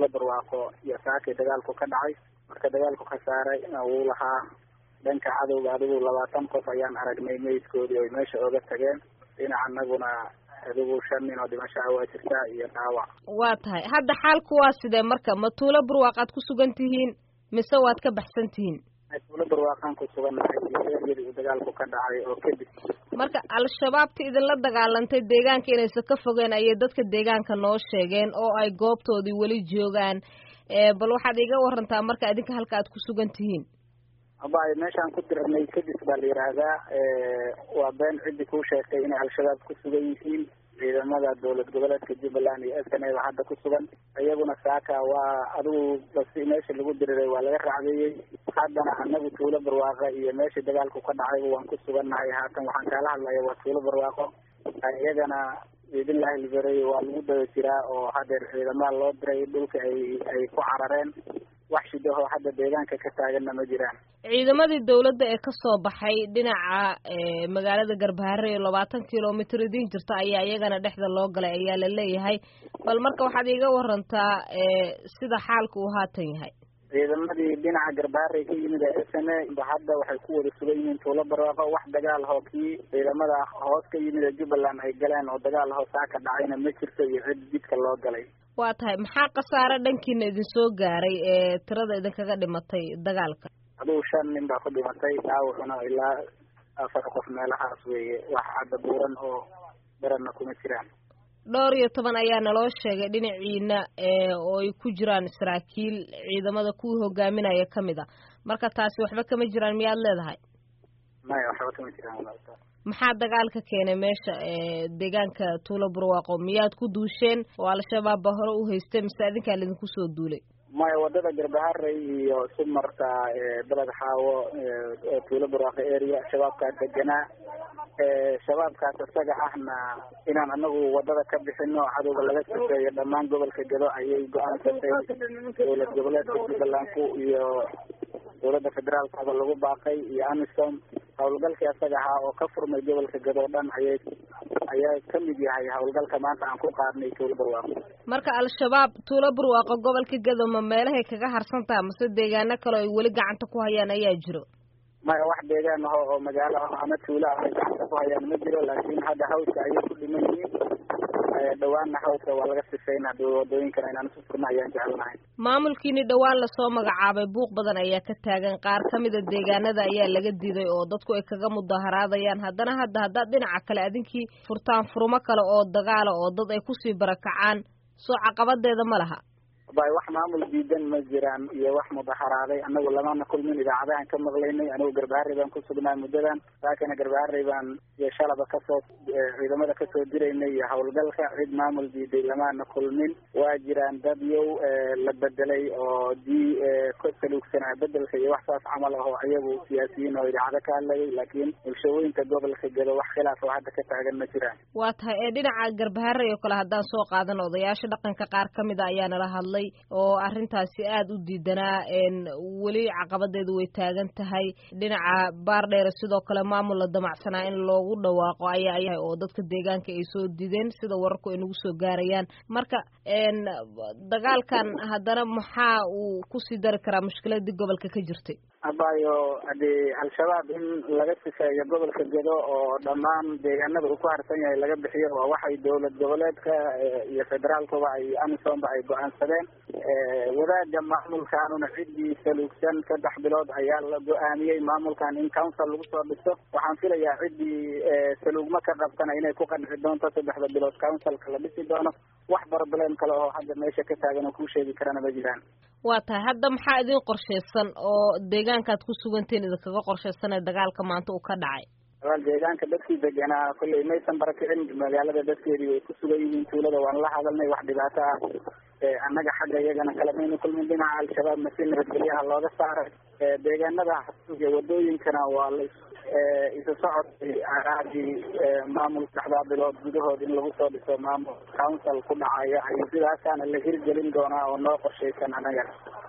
barwaaqo iyo saakay dagaalku ka dhacay marka dagaalku khasaaray wuu lahaa dhanka cadowga adigu 20 qof ayaan aragnay meydkoodii oo meesha ooga tageen dhinaca anaguna adigu 5 nin oo dhimasho waa jirtaa iyo dhaawac. waa tahay hadda xaalku waa sidee marka ma tuulo barwaaqaad ku sugan tihiin mise waad ka baxsan tihiin? tuulo barwaaqaan ku sugannahay iyadii dagaalku ka dhacay oo kadib marka al-shabaabta idinla dagaalantay deegaanka inaysan ka fogeen ayay dadka deegaanka noo sheegeen oo ay goobtoodii weli joogaan bal waxaad iga warantaa marka idinka halka aad ku sugan tihiin. abay meeshaan ku dirnay kadib baa la yiraahdaa waa been cidii ku sheegtay inay al-shabaab ku sugan yihiin ciidamada dawlad goboleedka Jubbaland iyo SNA hadda ku sugan ayaguna saaka waa adigu basi meesha lagu diriray waa laga raacdeeyay haddana anagu tuulo barwaaqo iyo meesha dagaalku ka dhacay waan ku sugannahay haatan waxaan kala hadlayaa waa tuulo barwaaqo ayagana idinlaahi liberay waa lagu daba jiraa oo hadeer ciidamada loo diray dhulka ay ku carareen wax shidaho hadda deegaanka ka taaganna ma jiraan. ciidamadii dawladda ee ka soo baxay dhinaca magaalada Garbaharre 20 kilomitir idin jirta ayaa iyagana dhexda loo galay ayaa la leeyahay bal marka waxaad iga warantaa sida xaalku uu haatan yahay. ciidamadii dhinaca Garbaharre ka yimid SNA hadda waxay ku wada sugan yihiin tuulo barwaaqo wax dagaal hookii ciidamada hoos ka yimid Jubbaland ay galeen oo dagaal hoosaa ka dhacayna ma jirto iyo cid jidka loo galay. waa tahay maxaa khasaare dhankiina idin soo gaaray tirada idinkaga dhimatay dagaalka? adigu 5 nin baa ku dhimatay dhaawacuna ilaa 4 qof meelahaas weeye wax hadda buuran oo darana kuma jiraan. 12 ayaa naloo sheegay dhinaciina oo ay ku jiraan saraakiil ciidamada ku hogaaminaya kamida marka taasi waxba kama jiraan miyaad leedahay? maya waxba kama jiraan. maxaa dagaalka keenay meesha deegaanka tuulo barwaaqo miyaad ku duusheen oo al-shabaab ba hore u haystay mise idinkaa idinku soo duulay? maya wadada Garbaharre iyo sumarta balad xaawo tuulo barwaaqo area shabaabka deganaa shabaabkaas isaga ahna inaan anagu wadada ka bixino cadowga laga sifeeyo dhammaan gobolka Gado ayay go'aansatay dawlad goboleedka Jubbaland iyo dawladda federaalka lagu baaqay iyo AMISOM hawlgalka asaga ahaa oo ka furmay gobolka Gado dhan ayaa kamid yahay hawlgalka maanta aan ku qaadnay tuulo barwaaqo. marka al-shabaab tuulo barwaaqo gobolka Gado ma meelahay kaga harsantaa mise deegaano kale ay weli gacanta ku hayaan ayaa jiro? maya wax deegaan ah oo magaalo ama tuulo ah ay gacanta ku hayaan ma jiro laakiin hadda hawska ayay ku dhiman yihiin dhawaanna hawska waa laga sifeynaa wadooyinkana inaan isu furno ayaan jecelnahay. maamulkiini dhawaan lasoo magacaabay buuq badan ayaa ka taagan qaar kamida deegaanada ayaa laga diiday oo dadku ay kaga mudaharaadayaan haddana haddaad dhinaca kale adinkii furtaan furmo kale oo dagaala oo dad ay kusii barakacaan soo caqabadeeda ma laha? bay wax maamul diidan ma jiraan iyo wax mudaharaaday anagu lamana kulmin idaacadahan ka maqlaynay anigu Garbaharre baan ku sugnaa muddadan laakiin Garbaharre baan iyo shalaba kasoo ciidamada kasoo diraynay iyo hawlgalka cid maamul diiday lamana kulmin waa jiraan dad yow la bedelay oo ka salugsanaa bedelka iyo wax saas camal ah oo ayagu siyaasiyiin oo idaacada ka hadlayay laakiin bulshooyinka gobolka Gado wax khilaaf oo hadda ka taagan ma jiraan. waa tahay dhinaca Garbaharre oo kale haddaan soo qaadan odayaasha dhaqanka qaar kamida ayaa nala hadlay oo arrintaasi aad u diidanaa weli caqabadeedu way taagan tahay dhinaca Baardheer sidoo kale maamul la damacsanaa in loogu dhawaaqo ayaa oo dadka deegaanka ay soo diideen sida wararku ay nagu soo gaarayaan marka dagaalkan haddana maxaa uu ku sii dari karaa mushkiladii gobolka ka jirtay? abayo hadii al-shabaab in laga sifeeyo gobolka Gado oo dhammaan deegaanada uu ku harsan yahay laga bixiyo waa waxay dawlad goboleedka iyo federaalkuba ay AMISOM ay go'aansadeen wadaaga maamulkaanuna cidii salugsan 3 bilood ayaa la go'aamiyay maamulkan in council lagu soo dhiso waxaan filayaa cidii salugma ka qabtana inay ku qanci doonto 3 bilood councilka la dhisi doono wax problem kale oo hadda meesha ka taagan oo ku sheegi karana ma jiraan. waa tahay hadda maxaa idin qorsheysan oo deegaankaad ku suganteen idinkaga qorsheysan ee dagaalka maanta uu ka dhacay? deegaanka dadkii deganaa kulley maysan barakicin magaalada dadkeedii way ku sugan yihiin tuulada waan la hadalnay wax dhibaato ah annaga xagga iyagana kala mayna kulmin dhinaca al-shabaab masi nabadgelyaha looga saaray deegaanada wadooyinkana waa la isu socodkay araadii maamul 3 bilood gudahood in lagu soo dhiso maamul council ku dhacaya iyo sidaasaana la hirgelin doonaa oo noo qorsheysan anaga.